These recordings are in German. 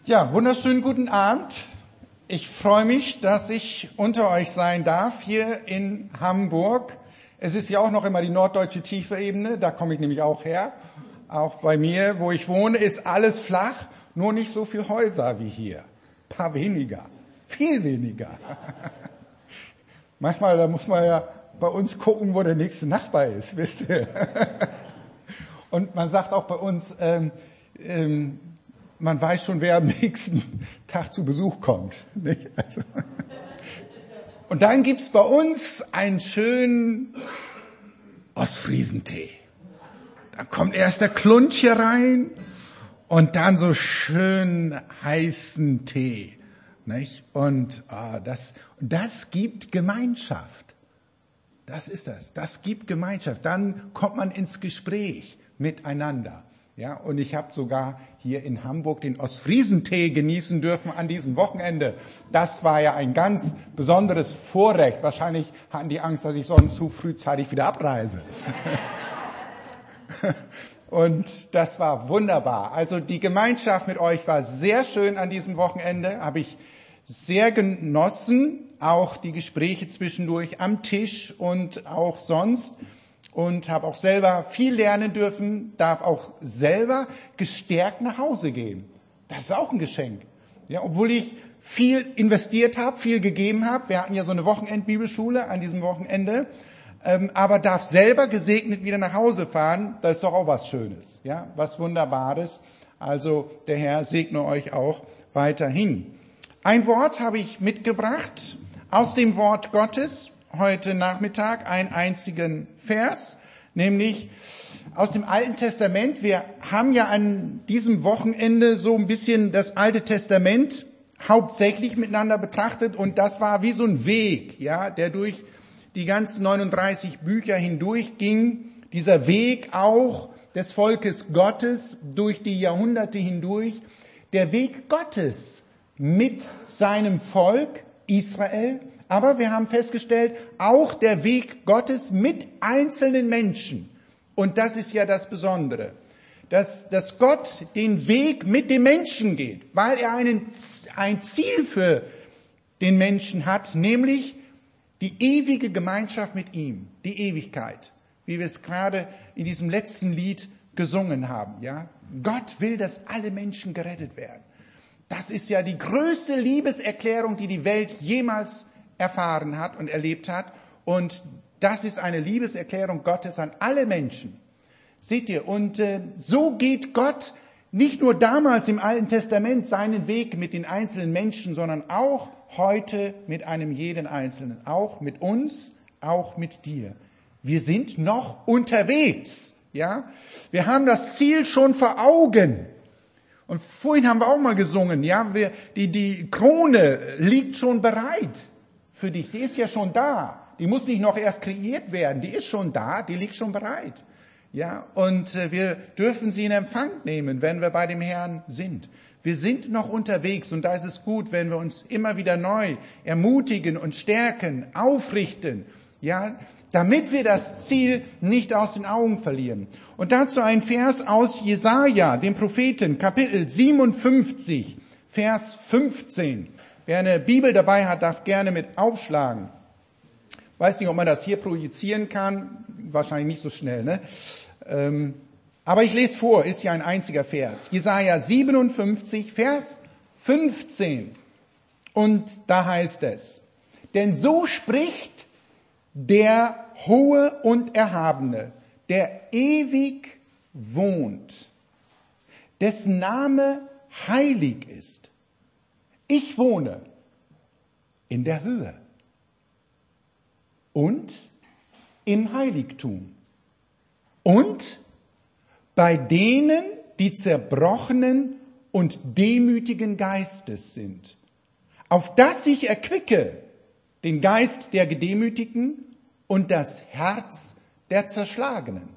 Ja, wunderschönen guten Abend. Ich freue mich, dass ich unter euch sein darf hier in Hamburg. Es ist ja auch noch immer die norddeutsche Tiefebene, da komme ich nämlich auch her. Auch bei mir, wo ich wohne, ist alles flach, nur nicht so viele Häuser wie hier. Ein paar weniger, viel weniger. Manchmal, da muss man ja bei uns gucken, wo der nächste Nachbar ist, wisst ihr. Und man sagt auch bei uns, man weiß schon, wer am nächsten Tag zu Besuch kommt. Nicht? Also. Und dann gibt's bei uns einen schönen Ostfriesentee. Da kommt erst der Klunch hier rein und dann so schön heißen Tee. Nicht? Und das gibt Gemeinschaft. Das ist das. Das gibt Gemeinschaft. Dann kommt man ins Gespräch miteinander. Ja, und ich habe sogar hier in Hamburg den Ostfriesentee genießen dürfen an diesem Wochenende. Das war ja ein ganz besonderes Vorrecht. Wahrscheinlich hatten die Angst, dass ich sonst zu frühzeitig wieder abreise. Und das war wunderbar. Also die Gemeinschaft mit euch war sehr schön an diesem Wochenende. Habe ich sehr genossen. Auch die Gespräche zwischendurch am Tisch und auch sonst. Und habe auch selber viel lernen dürfen, darf auch selber gestärkt nach Hause gehen. Das ist auch ein Geschenk. Ja, obwohl ich viel investiert habe, viel gegeben habe. Wir hatten ja so eine Wochenendbibelschule an diesem Wochenende. Aber darf selber gesegnet wieder nach Hause fahren. Das ist doch auch was Schönes. Ja, was Wunderbares. Also der Herr segne euch auch weiterhin. Ein Wort habe ich mitgebracht aus dem Wort Gottes. Heute Nachmittag einen einzigen Vers, nämlich aus dem Alten Testament. Wir haben ja an diesem Wochenende so ein bisschen das Alte Testament hauptsächlich miteinander betrachtet und das war wie so ein Weg, ja, der durch die ganzen 39 Bücher hindurch ging. Dieser Weg auch des Volkes Gottes durch die Jahrhunderte hindurch. Der Weg Gottes mit seinem Volk Israel. Aber wir haben festgestellt, auch der Weg Gottes mit einzelnen Menschen. Und das ist ja das Besondere, dass Gott den Weg mit dem Menschen geht, weil er ein Ziel für den Menschen hat, nämlich die ewige Gemeinschaft mit ihm, die Ewigkeit, wie wir es gerade in diesem letzten Lied gesungen haben. Ja, Gott will, dass alle Menschen gerettet werden. Das ist ja die größte Liebeserklärung, die die Welt jemals erfahren hat und erlebt hat. Und das ist eine Liebeserklärung Gottes an alle Menschen. Seht ihr, und so geht Gott nicht nur damals im Alten Testament seinen Weg mit den einzelnen Menschen, sondern auch heute mit einem jeden Einzelnen. Auch mit uns, auch mit dir. Wir sind noch unterwegs. Ja, wir haben das Ziel schon vor Augen. Und vorhin haben wir auch mal gesungen, ja, die Krone liegt schon bereit. Für dich, die ist ja schon da. Die muss nicht noch erst kreiert werden. Die ist schon da, die liegt schon bereit. Ja, und wir dürfen sie in Empfang nehmen, wenn wir bei dem Herrn sind. Wir sind noch unterwegs und da ist es gut, wenn wir uns immer wieder neu ermutigen und stärken, aufrichten. Ja, damit wir das Ziel nicht aus den Augen verlieren. Und dazu ein Vers aus Jesaja, dem Propheten, Kapitel 57, Vers 15. Wer eine Bibel dabei hat, darf gerne mit aufschlagen. Weiß nicht, ob man das hier projizieren kann. Wahrscheinlich nicht so schnell, ne? Aber ich lese vor, ist ja ein einziger Vers. Jesaja 57, Vers 15. Und da heißt es, denn so spricht der Hohe und Erhabene, der ewig wohnt, dessen Name heilig ist. Ich wohne in der Höhe und im Heiligtum und bei denen, die zerbrochenen und demütigen Geistes sind, auf dass ich erquicke den Geist der Gedemütigten und das Herz der Zerschlagenen.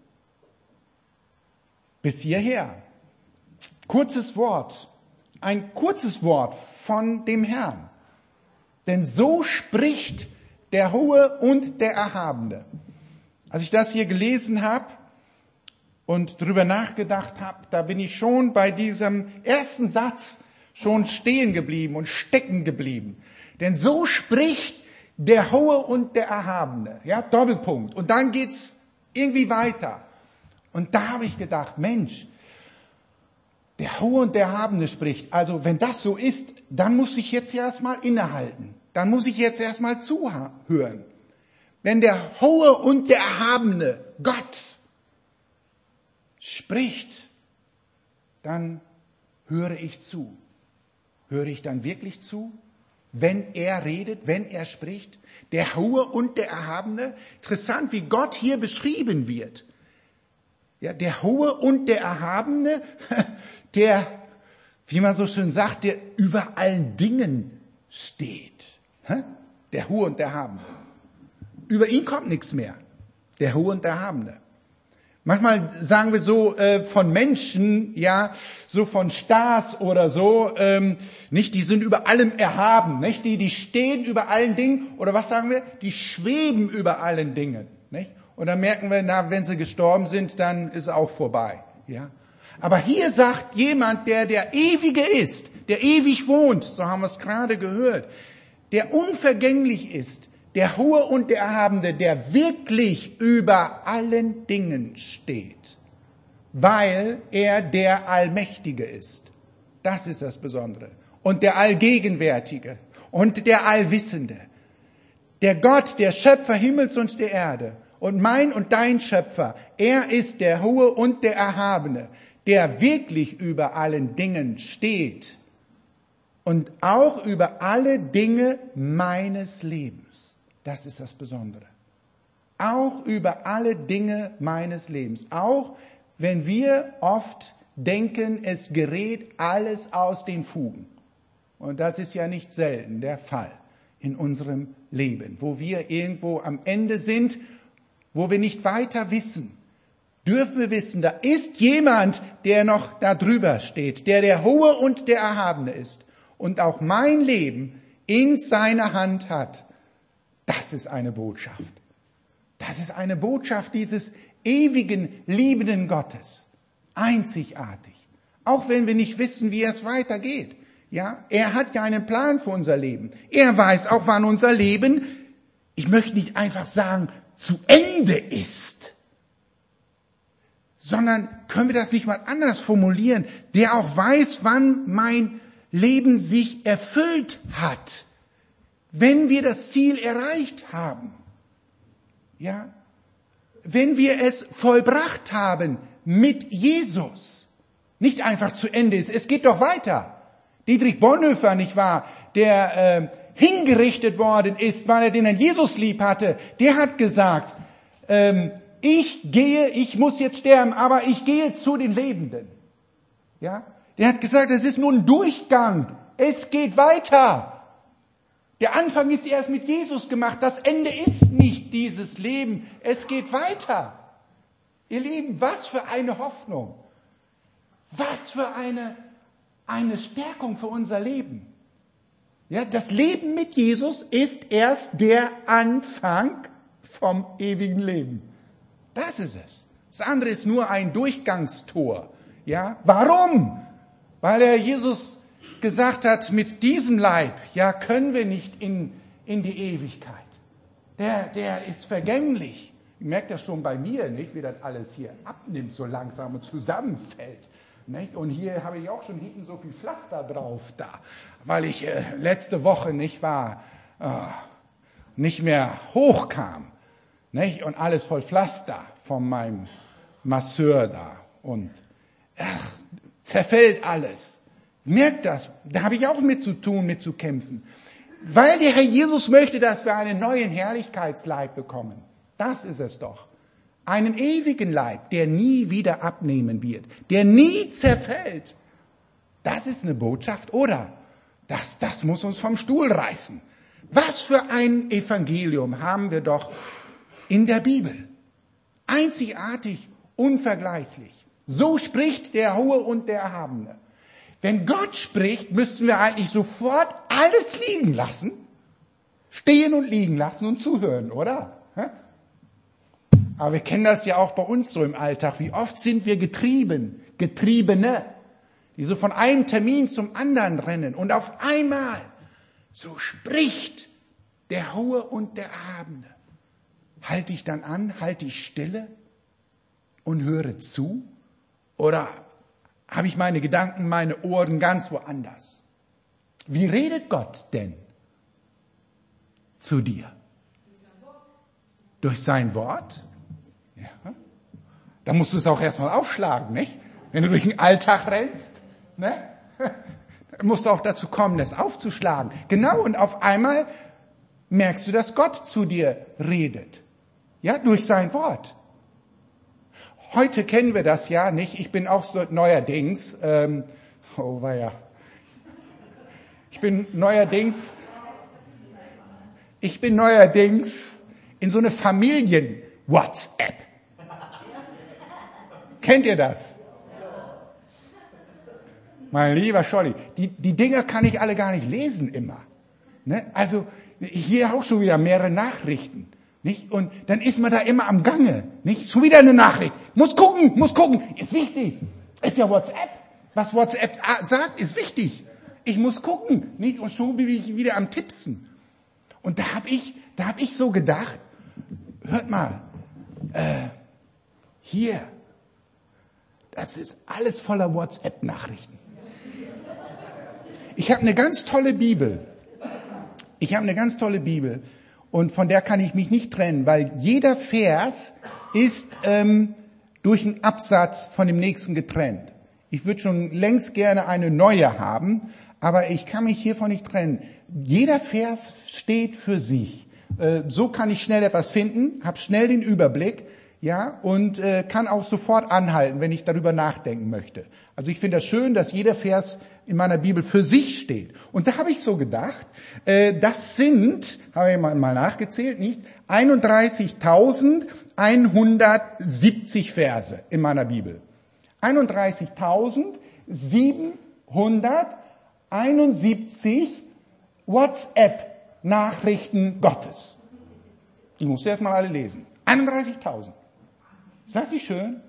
Bis hierher. Kurzes Wort. Ein kurzes Wort von dem Herrn. Denn so spricht der Hohe und der Erhabene. Als ich das hier gelesen habe und drüber nachgedacht habe, da bin ich schon bei diesem ersten Satz schon stehen geblieben und stecken geblieben. Denn so spricht der Hohe und der Erhabene. Ja, Doppelpunkt. Und dann geht's irgendwie weiter. Und da habe ich gedacht, Mensch, der Hohe und der Erhabene spricht. Also wenn das so ist, dann muss ich jetzt erstmal innehalten. Dann muss ich jetzt erstmal zuhören. Wenn der Hohe und der Erhabene, Gott, spricht, dann höre ich zu. Höre ich dann wirklich zu, wenn er redet, wenn er spricht? Der Hohe und der Erhabene. Interessant, wie Gott hier beschrieben wird. Ja, der Hohe und der Erhabene, der, wie man so schön sagt, der über allen Dingen steht. Der Hohe und der Erhabene. Über ihn kommt nichts mehr. Der Hohe und der Erhabene. Manchmal sagen wir so von Menschen, ja, so von Stars oder so, nicht, die sind über allem erhaben, nicht, die stehen über allen Dingen, oder was sagen wir? Die schweben über allen Dingen, nicht? Und dann merken wir, na, wenn sie gestorben sind, dann ist auch vorbei, ja. Aber hier sagt jemand, der Ewige ist, der ewig wohnt, so haben wir es gerade gehört, der unvergänglich ist, der Hohe und der Erhabene, der wirklich über allen Dingen steht, weil er der Allmächtige ist. Das ist das Besondere. Und der Allgegenwärtige und der Allwissende. Der Gott, der Schöpfer Himmels und der Erde und mein und dein Schöpfer, er ist der Hohe und der Erhabene, der wirklich über allen Dingen steht und auch über alle Dinge meines Lebens. Das ist das Besondere. Auch über alle Dinge meines Lebens. Auch wenn wir oft denken, es gerät alles aus den Fugen. Und das ist ja nicht selten der Fall in unserem Leben, wo wir irgendwo am Ende sind, wo wir nicht weiter wissen. Dürfen wir wissen, da ist jemand, der noch da drüber steht, der Hohe und der Erhabene ist und auch mein Leben in seiner Hand hat. Das ist eine Botschaft. Das ist eine Botschaft dieses ewigen, liebenden Gottes. Einzigartig. Auch wenn wir nicht wissen, wie es weitergeht. Ja, er hat ja einen Plan für unser Leben. Er weiß auch, wann unser Leben, ich möchte nicht einfach sagen, zu Ende ist. Sondern können wir das nicht mal anders formulieren, der auch weiß, wann mein Leben sich erfüllt hat. Wenn wir das Ziel erreicht haben, ja, wenn wir es vollbracht haben mit Jesus, nicht einfach zu Ende ist, es geht doch weiter. Dietrich Bonhoeffer, nicht wahr, der hingerichtet worden ist, weil er den Herrn Jesus lieb hatte, der hat gesagt, ich muss jetzt sterben, aber ich gehe zu den Lebenden. Ja, der hat gesagt, es ist nur ein Durchgang, es geht weiter. Der Anfang ist erst mit Jesus gemacht. Das Ende ist nicht dieses Leben. Es geht weiter. Ihr Lieben, was für eine Hoffnung. Was für eine Stärkung für unser Leben. Ja, das Leben mit Jesus ist erst der Anfang vom ewigen Leben. Das ist es. Das andere ist nur ein Durchgangstor. Ja, warum? Weil der Jesus gesagt hat, mit diesem Leib, ja, können wir nicht in die Ewigkeit. Der ist vergänglich. Ich merke das schon bei mir, nicht, wie das alles hier abnimmt, so langsam und zusammenfällt. Nicht? Und hier habe ich auch schon hinten so viel Pflaster drauf da, weil ich letzte Woche nicht mehr hochkam. Nicht? Und alles voll Pflaster von meinem Masseur da. Und zerfällt alles. Merkt das, da habe ich auch mit zu tun, mit zu kämpfen. Weil der Herr Jesus möchte, dass wir einen neuen Herrlichkeitsleib bekommen. Das ist es doch. Einen ewigen Leib, der nie wieder abnehmen wird, der nie zerfällt. Das ist eine Botschaft, oder? Das muss uns vom Stuhl reißen. Was für ein Evangelium haben wir doch in der Bibel. Einzigartig, unvergleichlich. So spricht der Hohe und der Erhabene. Wenn Gott spricht, müssen wir eigentlich sofort alles liegen lassen, stehen und liegen lassen und zuhören, oder? Aber wir kennen das ja auch bei uns so im Alltag. Wie oft sind wir Getriebene? die so von einem Termin zum anderen rennen und auf einmal so spricht der Hohe und der Erhabene. Halte ich dann an, halte ich stille und höre zu? Oder habe ich meine Gedanken, meine Ohren ganz woanders? Wie redet Gott denn zu dir? Durch sein Wort? Ja. Da musst du es auch erstmal aufschlagen, nicht? Wenn du durch den Alltag rennst, ne? Dann musst du auch dazu kommen, das aufzuschlagen. Genau, und auf einmal merkst du, dass Gott zu dir redet. Ja, durch sein Wort. Heute kennen wir das ja nicht. Ich bin auch so neuerdings, Ich bin neuerdings in so eine Familien-WhatsApp. Kennt ihr das? Mein lieber Scholli, die Dinger kann ich alle gar nicht lesen immer. Ne? Also hier auch schon wieder mehrere Nachrichten. Nicht? Und dann ist man da immer am Gange. Nicht? Schon wieder eine Nachricht. Muss gucken. Ist wichtig. Ist ja WhatsApp. Was WhatsApp sagt, ist wichtig. Ich muss gucken. Nicht? Und schon bin ich wieder am Tippsen. Und da hab ich so gedacht, hört mal, hier, das ist alles voller WhatsApp-Nachrichten. Ich habe eine ganz tolle Bibel. Und von der kann ich mich nicht trennen, weil jeder Vers ist durch einen Absatz von dem nächsten getrennt. Ich würde schon längst gerne eine neue haben, aber ich kann mich hiervon nicht trennen. Jeder Vers steht für sich. So kann ich schnell etwas finden, habe schnell den Überblick, ja, und kann auch sofort anhalten, wenn ich darüber nachdenken möchte. Also ich finde das schön, dass jeder Vers in meiner Bibel für sich steht. Und da habe ich so gedacht, das sind, habe ich mal nachgezählt, nicht, 31.170 Verse in meiner Bibel. 31.771 WhatsApp-Nachrichten Gottes. Die musst du erst mal alle lesen. 31.000. Ist das nicht schön?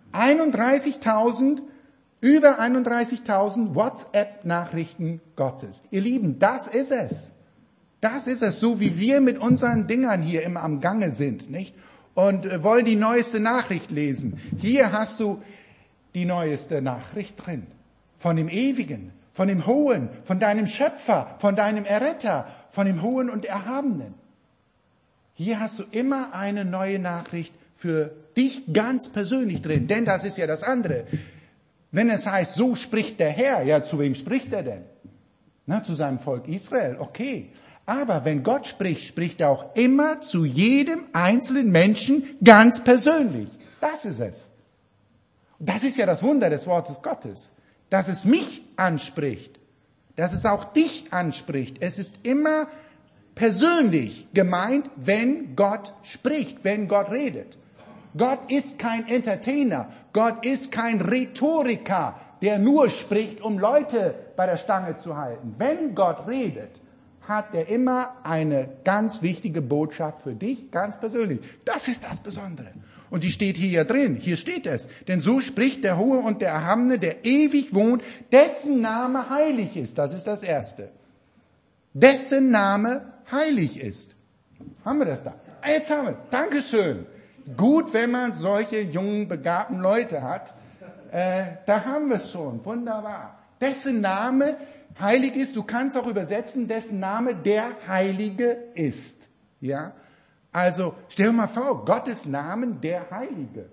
Über 31.000 WhatsApp-Nachrichten Gottes. Ihr Lieben, das ist es. Das ist es, so wie wir mit unseren Dingern hier immer am Gange sind, nicht? Und wollen die neueste Nachricht lesen. Hier hast du die neueste Nachricht drin. Von dem Ewigen, von dem Hohen, von deinem Schöpfer, von deinem Erretter, von dem Hohen und Erhabenen. Hier hast du immer eine neue Nachricht für dich ganz persönlich drin. Denn das ist ja das andere. Wenn es heißt, so spricht der Herr, ja, zu wem spricht er denn? Na, zu seinem Volk Israel, okay. Aber wenn Gott spricht, spricht er auch immer zu jedem einzelnen Menschen ganz persönlich. Das ist es. Das ist ja das Wunder des Wortes Gottes, dass es mich anspricht, dass es auch dich anspricht. Es ist immer persönlich gemeint, wenn Gott spricht, wenn Gott redet. Gott ist kein Entertainer, Gott ist kein Rhetoriker, der nur spricht, um Leute bei der Stange zu halten. Wenn Gott redet, hat er immer eine ganz wichtige Botschaft für dich, ganz persönlich. Das ist das Besondere. Und die steht hier drin, hier steht es. Denn so spricht der Hohe und der Erhabene, der ewig wohnt, dessen Name heilig ist. Das ist das Erste. Dessen Name heilig ist. Haben wir das da? Jetzt haben wir. Dankeschön. Gut, wenn man solche jungen, begabten Leute hat. Da haben wir es schon. Wunderbar. Dessen Name heilig ist. Du kannst auch übersetzen, dessen Name der Heilige ist. Ja? Also, stell dir mal vor, Gottes Namen der Heilige.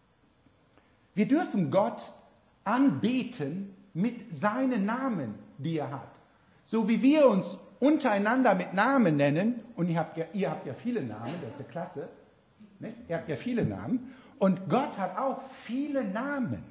Wir dürfen Gott anbeten mit seinen Namen, die er hat. So wie wir uns untereinander mit Namen nennen, und ihr habt ja viele Namen, das ist ja klasse, ne? Ihr habt ja viele Namen, und Gott hat auch viele Namen.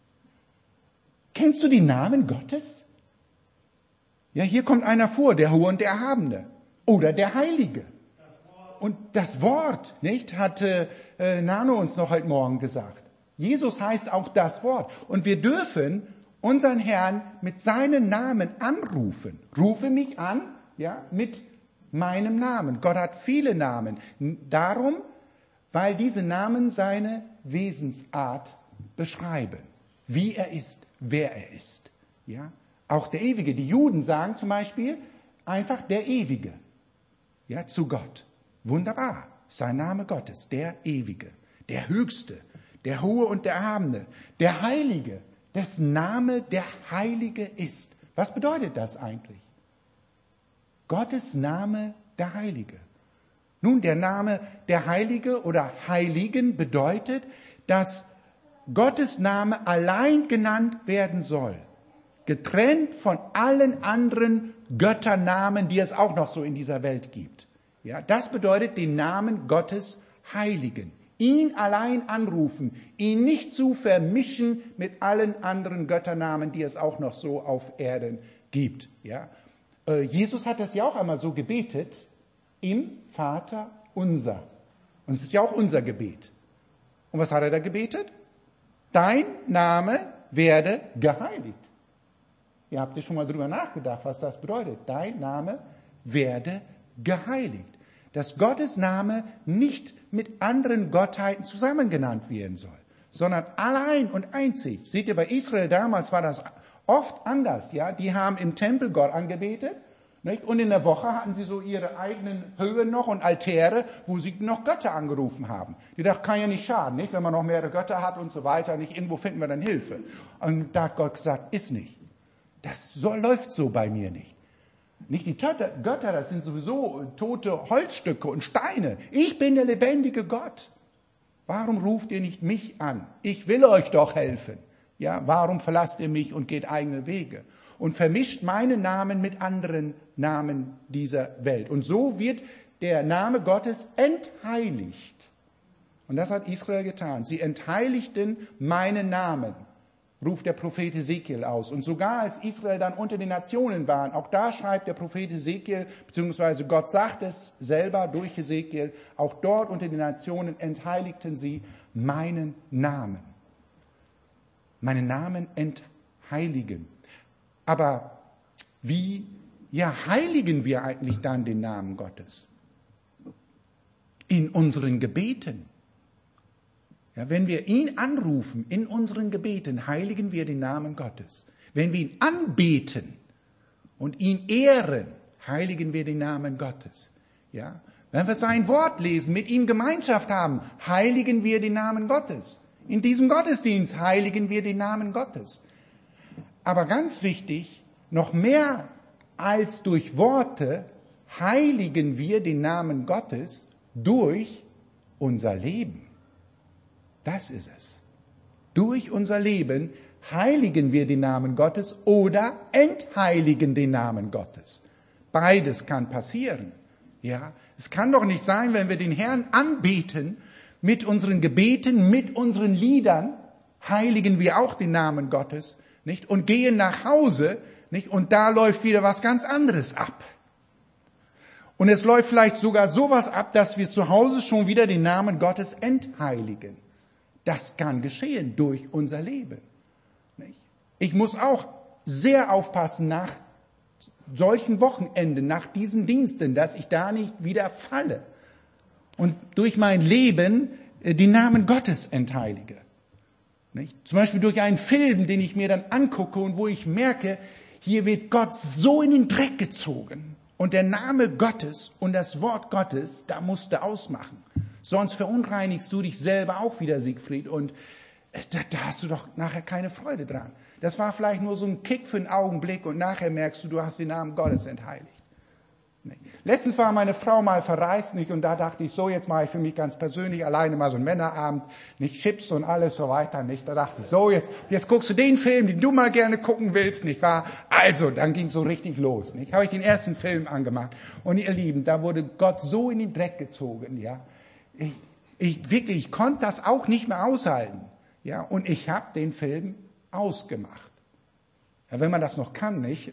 Kennst du die Namen Gottes? Ja, hier kommt einer vor, der Hohe und der Erhabene, oder der Heilige. Und das Wort, nicht, hatte Nano uns noch heute Morgen gesagt. Jesus heißt auch das Wort. Und wir dürfen unseren Herrn mit seinem Namen anrufen. Rufe mich an, ja, mit meinem Namen. Gott hat viele Namen. Darum, weil diese Namen seine Wesensart beschreiben. Wie er ist, wer er ist. Ja, auch der Ewige. Die Juden sagen zum Beispiel einfach der Ewige. Ja, zu Gott. Wunderbar. Sein Name Gottes, der Ewige, der Höchste, der Hohe und der Erhabene, der Heilige, dessen Name der Heilige ist. Was bedeutet das eigentlich? Gottes Name der Heilige. Nun, der Name der Heilige oder Heiligen bedeutet, dass Gottes Name allein genannt werden soll. Getrennt von allen anderen Götternamen, die es auch noch so in dieser Welt gibt. Ja, das bedeutet den Namen Gottes Heiligen. Ihn allein anrufen, ihn nicht zu vermischen mit allen anderen Götternamen, die es auch noch so auf Erden gibt. Ja, Jesus hat das ja auch einmal so gebetet, im Vater unser. Und es ist ja auch unser Gebet. Und was hat er da gebetet? Dein Name werde geheiligt. Ihr habt ja schon mal drüber nachgedacht, was das bedeutet. Dein Name werde geheiligt. Dass Gottes Name nicht mit anderen Gottheiten zusammen genannt werden soll, sondern allein und einzig. Seht ihr, bei Israel damals war das oft anders. Ja, die haben im Tempel Gott angebetet, nicht? Und in der Woche hatten sie so ihre eigenen Höhen noch und Altäre, wo sie noch Götter angerufen haben. Die dachten, kann ja nicht schaden, nicht? Wenn man noch mehrere Götter hat und so weiter, nicht? Irgendwo finden wir dann Hilfe. Und da hat Gott gesagt, ist nicht. Läuft so bei mir nicht. Nicht die Götter, das sind sowieso tote Holzstücke und Steine. Ich bin der lebendige Gott. Warum ruft ihr nicht mich an? Ich will euch doch helfen. Ja, warum verlasst ihr mich und geht eigene Wege? Und vermischt meinen Namen mit anderen Namen dieser Welt. Und so wird der Name Gottes entheiligt. Und das hat Israel getan. Sie entheiligten meinen Namen, ruft der Prophet Ezekiel aus. Und sogar als Israel dann unter den Nationen waren, auch da schreibt der Prophet Ezekiel, beziehungsweise Gott sagt es selber durch Ezekiel, auch dort unter den Nationen entheiligten sie meinen Namen. Meinen Namen entheiligen. Aber wie heiligen wir eigentlich dann den Namen Gottes? In unseren Gebeten. Ja, wenn wir ihn anrufen in unseren Gebeten, heiligen wir den Namen Gottes. Wenn wir ihn anbeten und ihn ehren, heiligen wir den Namen Gottes. Ja, wenn wir sein Wort lesen, mit ihm Gemeinschaft haben, heiligen wir den Namen Gottes. In diesem Gottesdienst heiligen wir den Namen Gottes. Aber ganz wichtig, noch mehr als durch Worte, heiligen wir den Namen Gottes durch unser Leben. Das ist es. Durch unser Leben heiligen wir den Namen Gottes oder entheiligen den Namen Gottes. Beides kann passieren. Ja, es kann doch nicht sein, wenn wir den Herrn anbeten, mit unseren Gebeten, mit unseren Liedern, heiligen wir auch den Namen Gottes, nicht? Und gehen nach Hause, nicht? Und da läuft wieder was ganz anderes ab. Und es läuft vielleicht sogar sowas ab, dass wir zu Hause schon wieder den Namen Gottes entheiligen. Das kann geschehen durch unser Leben. Nicht? Ich muss auch sehr aufpassen nach solchen Wochenenden, nach diesen Diensten, dass ich da nicht wieder falle und durch mein Leben den Namen Gottes entheilige. Nicht? Zum Beispiel durch einen Film, den ich mir dann angucke und wo ich merke, hier wird Gott so in den Dreck gezogen. Und der Name Gottes und das Wort Gottes, da musst du ausmachen. Sonst verunreinigst du dich selber auch wieder, Siegfried. Und da hast du doch nachher keine Freude dran. Das war vielleicht nur so ein Kick für einen Augenblick und nachher merkst du, du hast den Namen Gottes entheiligt. Nee. Letztens war meine Frau mal verreist, nicht? Und da dachte ich, so, jetzt mache ich für mich ganz persönlich alleine mal so einen Männerabend, nicht Chips und alles so weiter, nicht? Da dachte ich, so, jetzt guckst du den Film, den du mal gerne gucken willst, nicht wahr? Also, dann ging so richtig los, nicht? Habe ich den ersten Film angemacht. Und ihr Lieben, da wurde Gott so in den Dreck gezogen, ja? Ich konnte das auch nicht mehr aushalten, ja? Und ich habe den Film ausgemacht. Ja, wenn man das noch kann, nicht?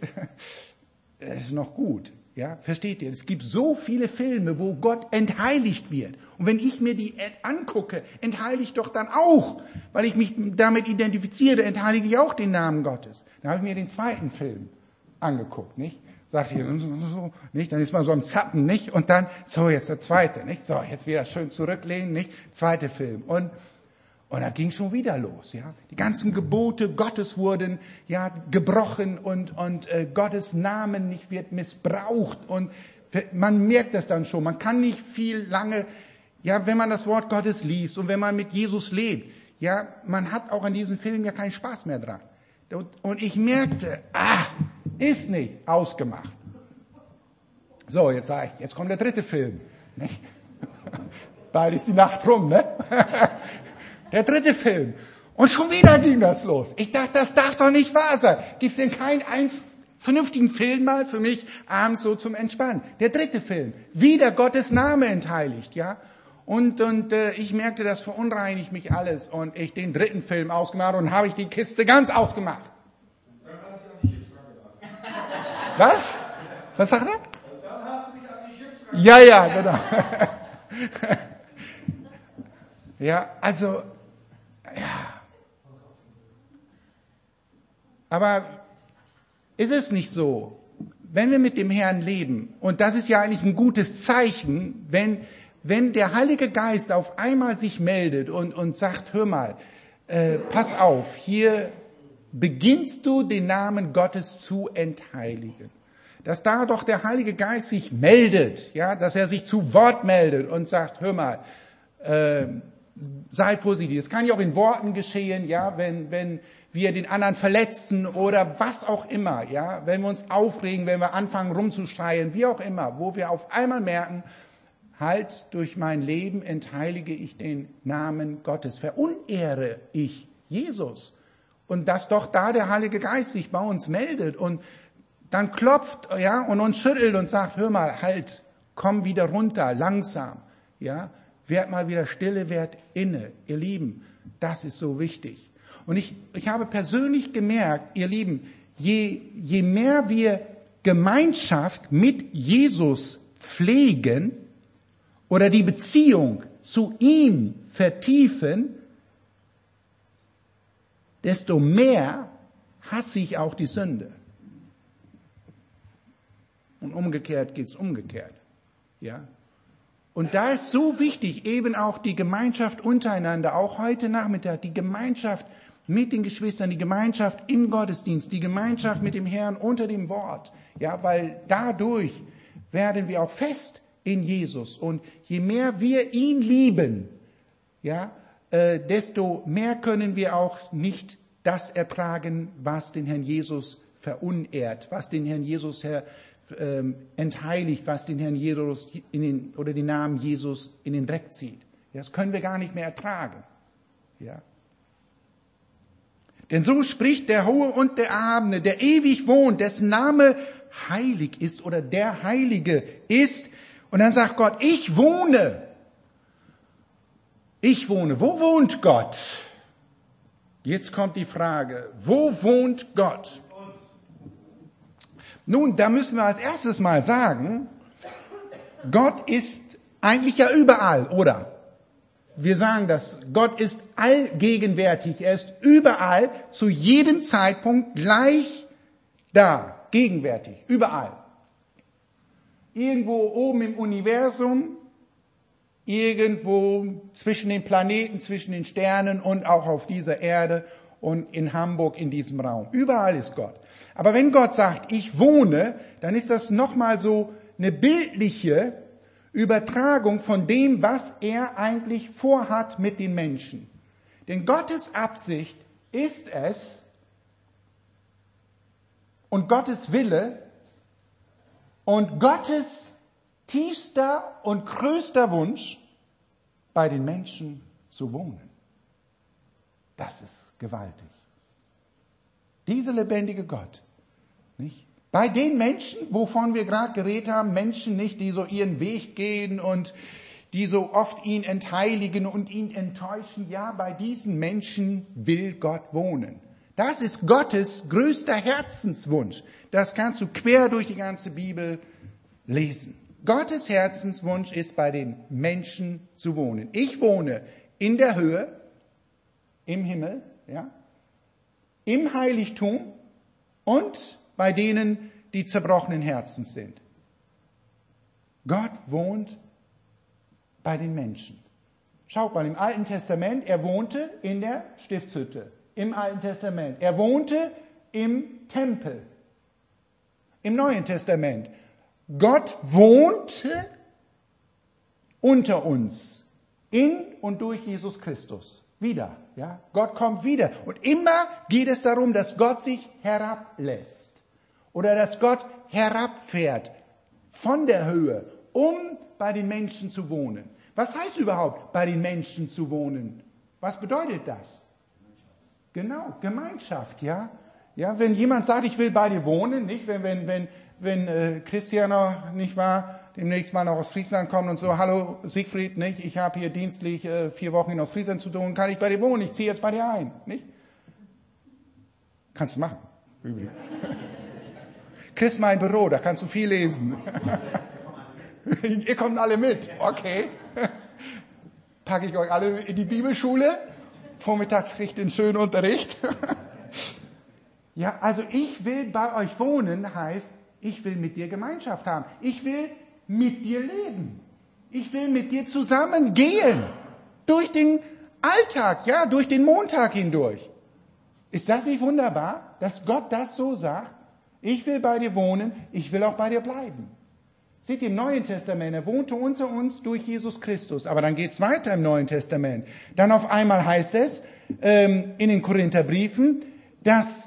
Ist noch gut. Ja, versteht ihr? Es gibt so viele Filme, wo Gott entheiligt wird. Und wenn ich mir die angucke, entheilige doch dann auch, weil ich mich damit identifiziere, entheilige ich auch den Namen Gottes. Dann habe ich mir den zweiten Film angeguckt, nicht? Sagt ihr, so, nicht? Dann ist man so am Zappen, nicht? Und dann, so, jetzt der zweite, nicht? So, jetzt wieder schön zurücklehnen, nicht? Zweite Film. Und Und da ging schon wieder los, ja. Die ganzen Gebote Gottes wurden, ja, gebrochen und Gottes Namen nicht wird missbraucht und man merkt das dann schon. Man kann nicht viel lange, ja, wenn man das Wort Gottes liest und wenn man mit Jesus lebt, ja, man hat auch an diesem Film ja keinen Spaß mehr dran. Und ich merkte, ist nicht ausgemacht. So, jetzt sage ich, jetzt kommt der dritte Film. Bald ist die Nacht rum, ne? Der dritte Film. Und schon wieder ging das los. Ich dachte, das darf doch nicht wahr sein. Gibt's denn keinen vernünftigen Film mal für mich abends so zum Entspannen? Der dritte Film. Wieder Gottes Name entheiligt, ja? Und ich merkte, das verunreinigt mich alles. Und ich den dritten Film ausgemacht und habe ich die Kiste ganz ausgemacht. Was? Was sagt er? Dann hast du mich an die Chips ran. Ja, genau. Ja, also, ja. Aber ist es nicht so, wenn wir mit dem Herrn leben, und das ist ja eigentlich ein gutes Zeichen, wenn der Heilige Geist auf einmal sich meldet und sagt, hör mal, pass auf, hier beginnst du den Namen Gottes zu entheiligen. Dass da doch der Heilige Geist sich meldet, ja, dass er sich zu Wort meldet und sagt, hör mal, sei positiv. Es kann ja auch in Worten geschehen, ja, wenn wir den anderen verletzen oder was auch immer, ja, wenn wir uns aufregen, wenn wir anfangen rumzuschreien, wie auch immer, wo wir auf einmal merken, halt, durch mein Leben entheilige ich den Namen Gottes, verunehre ich Jesus. Und dass doch da der Heilige Geist sich bei uns meldet und dann klopft, ja, und uns schüttelt und sagt, hör mal, halt, komm wieder runter, langsam, ja, werd mal wieder stille, werd inne. Ihr Lieben, das ist so wichtig. Und ich habe persönlich gemerkt, ihr Lieben, je mehr wir Gemeinschaft mit Jesus pflegen oder die Beziehung zu ihm vertiefen, desto mehr hasse ich auch die Sünde. Und umgekehrt geht's umgekehrt. Ja. Und da ist so wichtig, eben auch die Gemeinschaft untereinander, auch heute Nachmittag, die Gemeinschaft mit den Geschwistern, die Gemeinschaft im Gottesdienst, die Gemeinschaft mit dem Herrn unter dem Wort. Ja, weil dadurch werden wir auch fest in Jesus. Und je mehr wir ihn lieben, ja, desto mehr können wir auch nicht das ertragen, was den Herrn Jesus verunehrt, was den Herrn Jesus entheiligt, was den Herrn Jesus oder den Namen Jesus in den Dreck zieht. Das können wir gar nicht mehr ertragen. Ja. Denn so spricht der Hohe und der Erhabene, der ewig wohnt, dessen Name heilig ist oder der Heilige ist. Und dann sagt Gott, ich wohne. Ich wohne. Wo wohnt Gott? Jetzt kommt die Frage, wo wohnt Gott? Nun, da müssen wir als erstes mal sagen, Gott ist eigentlich ja überall, oder? Wir sagen das, Gott ist allgegenwärtig, er ist überall, zu jedem Zeitpunkt gleich da, gegenwärtig, überall. Irgendwo oben im Universum, irgendwo zwischen den Planeten, zwischen den Sternen und auch auf dieser Erde und in Hamburg in diesem Raum. Überall ist Gott. Aber wenn Gott sagt, ich wohne, dann ist das nochmal so eine bildliche Übertragung von dem, was er eigentlich vorhat mit den Menschen. Denn Gottes Absicht ist es und Gottes Wille und Gottes tiefster und größter Wunsch, bei den Menschen zu wohnen. Das ist gewaltig. Dieser lebendige Gott, nicht? Bei den Menschen, wovon wir gerade geredet haben, Menschen nicht, die so ihren Weg gehen und die so oft ihn entheiligen und ihn enttäuschen, ja, bei diesen Menschen will Gott wohnen. Das ist Gottes größter Herzenswunsch. Das kannst du quer durch die ganze Bibel lesen. Gottes Herzenswunsch ist, bei den Menschen zu wohnen. Ich wohne in der Höhe, im Himmel, ja, im Heiligtum und bei denen, die zerbrochenen Herzens sind. Gott wohnt bei den Menschen. Schaut mal, im Alten Testament, er wohnte in der Stiftshütte. Im Alten Testament. Er wohnte im Tempel. Im Neuen Testament. Gott wohnte unter uns. In und durch Jesus Christus. Wieder. Ja? Gott kommt wieder. Und immer geht es darum, dass Gott sich herablässt. Oder dass Gott herabfährt von der Höhe, um bei den Menschen zu wohnen. Was heißt überhaupt, bei den Menschen zu wohnen? Was bedeutet das? Genau, Gemeinschaft, ja. Ja, wenn jemand sagt, ich will bei dir wohnen, nicht? Wenn Christian nicht wahr, demnächst mal noch aus Friesland kommt und so, hallo Siegfried, nicht? Ich habe hier dienstlich 4 Wochen in Ostfriesland zu tun, kann ich bei dir wohnen? Ich ziehe jetzt bei dir ein, nicht? Kannst du machen, übrigens. Kriegst mein Büro, da kannst du viel lesen. Ihr kommt alle mit, okay. Packe ich euch alle in die Bibelschule. Vormittags kriegt ihr einen schönen Unterricht. Ja, also ich will bei euch wohnen, heißt, ich will mit dir Gemeinschaft haben. Ich will mit dir leben. Ich will mit dir zusammen gehen. Durch den Alltag, ja, durch den Montag hindurch. Ist das nicht wunderbar, dass Gott das so sagt? Ich will bei dir wohnen, ich will auch bei dir bleiben. Seht ihr, im Neuen Testament, er wohnte unter uns durch Jesus Christus. Aber dann geht's weiter im Neuen Testament. Dann auf einmal heißt es in den Korintherbriefen, dass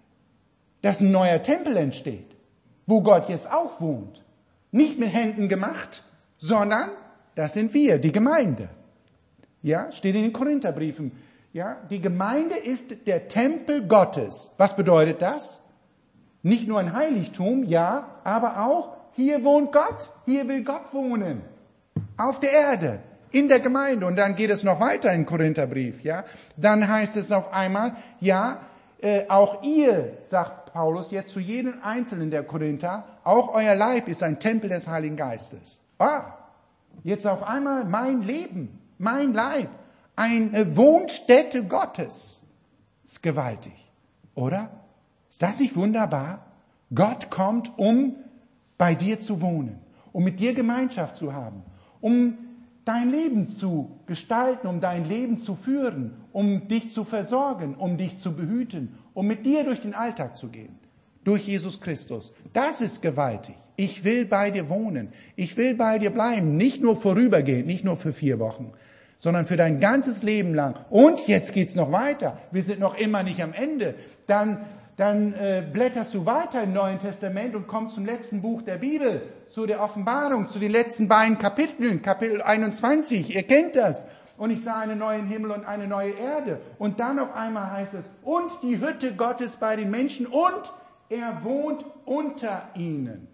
ein neuer Tempel entsteht, wo Gott jetzt auch wohnt. Nicht mit Händen gemacht, sondern das sind wir, die Gemeinde. Ja, steht in den Korintherbriefen. Ja, die Gemeinde ist der Tempel Gottes. Was bedeutet das? Nicht nur ein Heiligtum, ja, aber auch hier wohnt Gott, hier will Gott wohnen. Auf der Erde, in der Gemeinde. Und dann geht es noch weiter im Korintherbrief, ja. Dann heißt es auf einmal, ja, auch ihr, sagt Paulus jetzt zu jedem Einzelnen der Korinther, auch euer Leib ist ein Tempel des Heiligen Geistes. Jetzt auf einmal mein Leben, mein Leib, eine Wohnstätte Gottes. Ist gewaltig, oder? Ist das nicht wunderbar? Gott kommt, um bei dir zu wohnen, um mit dir Gemeinschaft zu haben, um dein Leben zu gestalten, um dein Leben zu führen, um dich zu versorgen, um dich zu behüten, um mit dir durch den Alltag zu gehen, durch Jesus Christus. Das ist gewaltig. Ich will bei dir wohnen. Ich will bei dir bleiben. Nicht nur vorübergehend, nicht nur für 4 Wochen, sondern für dein ganzes Leben lang. Und jetzt geht's noch weiter. Wir sind noch immer nicht am Ende. Dann blätterst du weiter im Neuen Testament und kommst zum letzten Buch der Bibel, zu der Offenbarung, zu den letzten beiden Kapiteln, Kapitel 21. Ihr kennt das. Und ich sah einen neuen Himmel und eine neue Erde. Und dann auf einmal heißt es, und die Hütte Gottes bei den Menschen und er wohnt unter ihnen.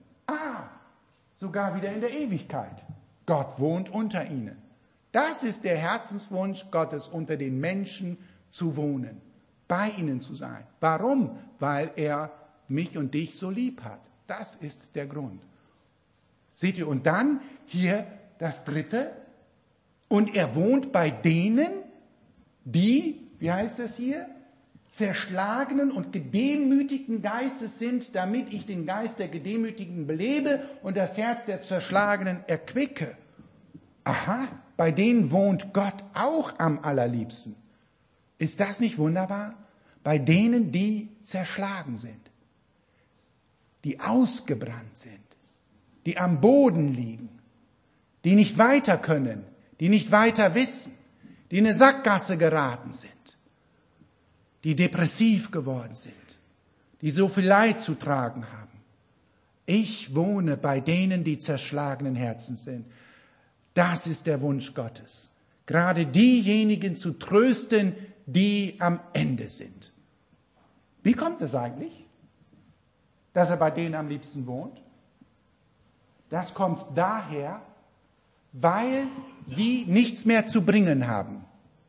Sogar wieder in der Ewigkeit. Gott wohnt unter ihnen. Das ist der Herzenswunsch Gottes, unter den Menschen zu wohnen. Bei ihnen zu sein. Warum? Weil er mich und dich so lieb hat. Das ist der Grund. Seht ihr, und dann hier das 3. Und er wohnt bei denen, die, wie heißt es hier, zerschlagenen und gedemütigten Geistes sind, damit ich den Geist der Gedemütigten belebe und das Herz der Zerschlagenen erquicke. Bei denen wohnt Gott auch am allerliebsten. Ist das nicht wunderbar? Bei denen, die zerschlagen sind, die ausgebrannt sind, die am Boden liegen, die nicht weiter können, die nicht weiter wissen, die in eine Sackgasse geraten sind, die depressiv geworden sind, die so viel Leid zu tragen haben. Ich wohne bei denen, die zerschlagenen Herzen sind. Das ist der Wunsch Gottes. Gerade diejenigen zu trösten, die am Ende sind. Wie kommt es eigentlich, dass er bei denen am liebsten wohnt? Das kommt daher, weil sie nichts mehr zu bringen haben.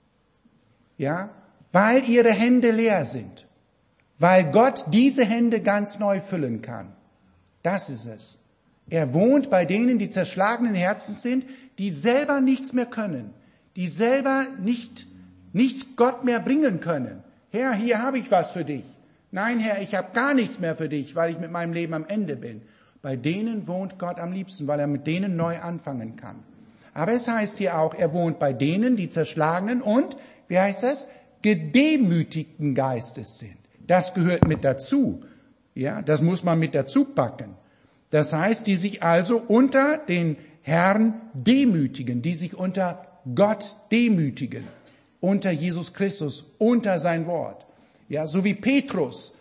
Ja, weil ihre Hände leer sind. Weil Gott diese Hände ganz neu füllen kann. Das ist es. Er wohnt bei denen, die zerschlagenen Herzens sind, die selber nichts mehr können, die selber nichts Gott mehr bringen können. Herr, hier habe ich was für dich. Nein, Herr, ich habe gar nichts mehr für dich, weil ich mit meinem Leben am Ende bin. Bei denen wohnt Gott am liebsten, weil er mit denen neu anfangen kann. Aber es heißt hier auch, er wohnt bei denen, die zerschlagenen und, wie heißt das, gedemütigten Geistes sind. Das gehört mit dazu. Ja, das muss man mit dazu packen. Das heißt, die sich also unter den Herrn demütigen, die sich unter Gott demütigen, unter Jesus Christus, unter sein Wort. Ja, so wie Petrus,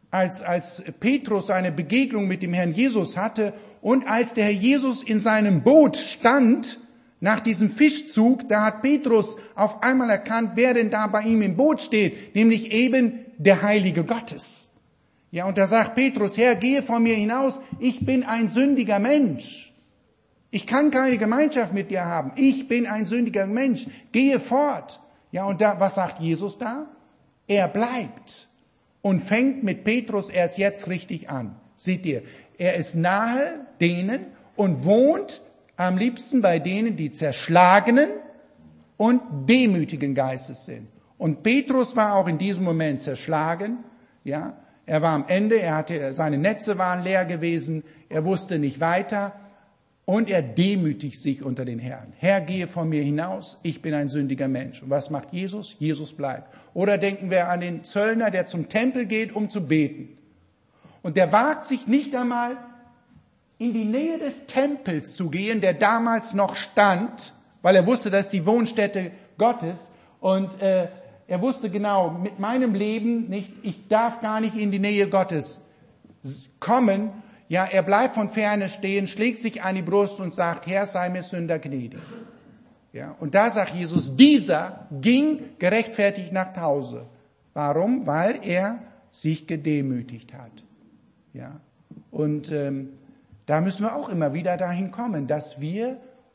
als Petrus eine Begegnung mit dem Herrn Jesus hatte und als der Herr Jesus in seinem Boot stand, nach diesem Fischzug, da hat Petrus auf einmal erkannt, wer denn da bei ihm im Boot steht, nämlich eben der Heilige Gottes. Ja, und da sagt Petrus, Herr, gehe von mir hinaus, ich bin ein sündiger Mensch. Ich kann keine Gemeinschaft mit dir haben. Ich bin ein sündiger Mensch. Gehe fort. Ja, und da, was sagt Jesus da? Er bleibt und fängt mit Petrus erst jetzt richtig an. Seht ihr, er ist nahe denen und wohnt am liebsten bei denen, die zerschlagenen und demütigen Geistes sind. Und Petrus war auch in diesem Moment zerschlagen. Ja, er war am Ende, seine Netze waren leer gewesen, er wusste nicht weiter. Und er demütigt sich unter den Herrn. Herr, gehe von mir hinaus, ich bin ein sündiger Mensch. Und was macht Jesus? Jesus bleibt. Oder denken wir an den Zöllner, der zum Tempel geht, um zu beten. Und der wagt sich nicht einmal in die Nähe des Tempels zu gehen, der damals noch stand, weil er wusste, das ist die Wohnstätte Gottes. Und er wusste genau, mit meinem Leben nicht, ich darf gar nicht in die Nähe Gottes kommen. Ja, er bleibt von ferne stehen, schlägt sich an die Brust und sagt, Herr, sei mir Sünder gnädig. Ja, und da sagt Jesus, dieser ging gerechtfertigt nach Hause. Warum? Weil er sich gedemütigt hat. Ja, und da müssen wir auch immer wieder dahin kommen, dass wir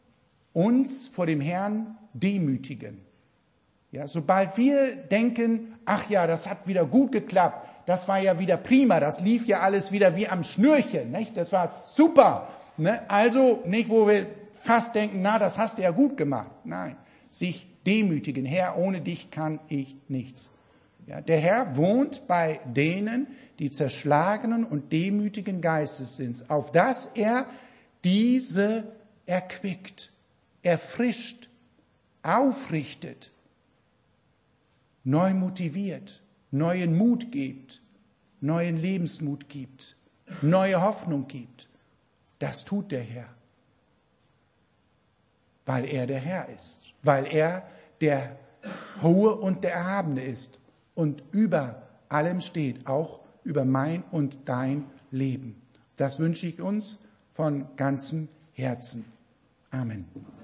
uns vor dem Herrn demütigen. Ja, sobald wir denken, ach ja, das hat wieder gut geklappt, das war ja wieder prima, das lief ja alles wieder wie am Schnürchen, nicht? Das war super. Ne? Also nicht, wo wir fast denken, na, das hast du ja gut gemacht. Nein, sich demütigen. Herr, ohne dich kann ich nichts. Ja, der Herr wohnt bei denen, die zerschlagenen und demütigen Geistes sind, auf dass er diese erquickt, erfrischt, aufrichtet, neu motiviert, neuen Mut gibt, neuen Lebensmut gibt, neue Hoffnung gibt. Das tut der Herr, weil er der Herr ist, weil er der Hohe und der Erhabene ist und über allem steht, auch über mein und dein Leben. Das wünsche ich uns von ganzem Herzen. Amen.